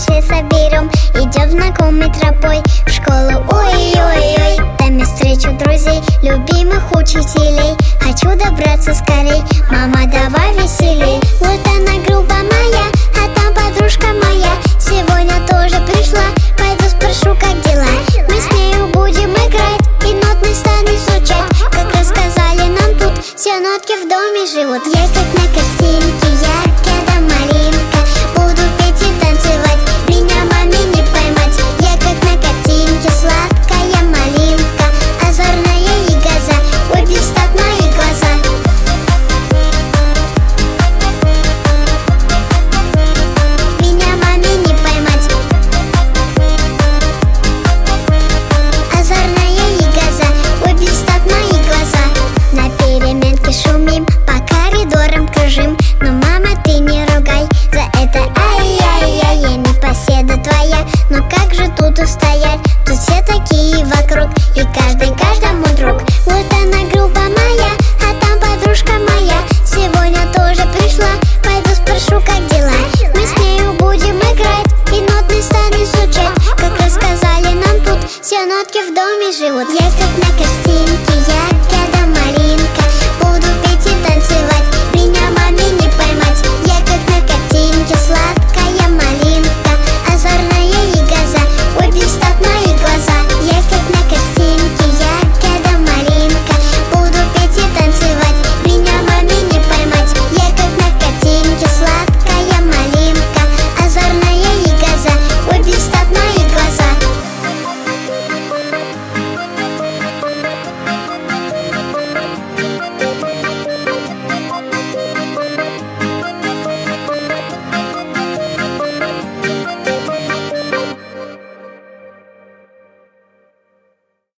все соберем, идем знакомой тропой в школу. Ой-ой-ой, там я встречу друзей, любимых учителей. Хочу добраться скорей, мама, давай веселей. Вот она группа моя, а там подружка моя. Сегодня тоже пришла, пойду спрошу, как дела. Мы с нею будем играть и нотный стан изучать. Как рассказали нам тут, все нотки в доме живут. Я как на картинке, яркая да малинка, буду петь и танцевать, меня маме не поймать. Я как на картинке, сладкая малинка, озорная и газа, ой, блестят мои глаза. Меня маме не поймать, озорная и газа, ой, блестят мои глаза. На переменке шумим, по коридорам кружим, но, мама, ты не ругай за это, ай-яй-яй, я непоседа твоя. Но как же тут устоять, тут все такие вокруг, и каждый каждому друг. Вот она группа моя, а там подружка моя. Сегодня тоже пришла, пойду спрошу, как дела. Мы с нею будем играть и нотный стан изучать. Как рассказали нам тут, все нотки в доме живут. Я как